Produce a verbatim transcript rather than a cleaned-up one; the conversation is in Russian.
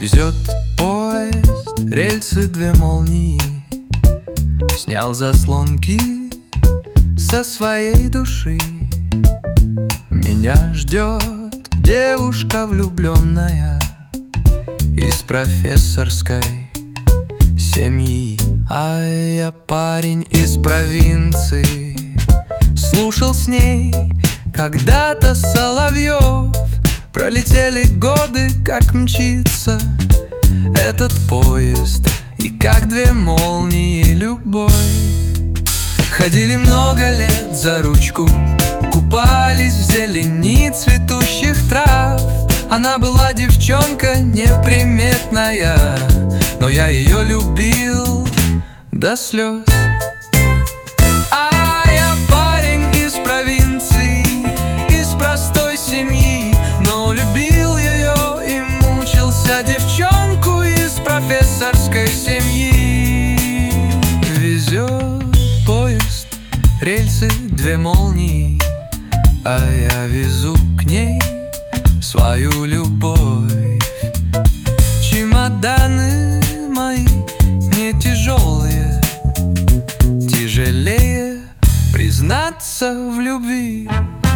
Везет поезд, рельсы две молнии. Снял заслонки со своей души. Меня ждет девушка влюбленная из профессорской семьи. А я парень из провинции. Слушал с ней когда-то соловьев. Пролетели годы, как мчится этот поезд, и как две молнии любовь. Ходили много лет за ручку, купались в зелени цветущих трав. Она была девчонка неприметная, но я ее любил до слез. А я парень из провинции, из простой семьи, но любил ее и мучился девчонку из профессорской семьи. Везет поезд, рельсы две молнии, а я везу к ней свою любовь. Чемоданы мои не тяжелые, тяжелее признаться в любви.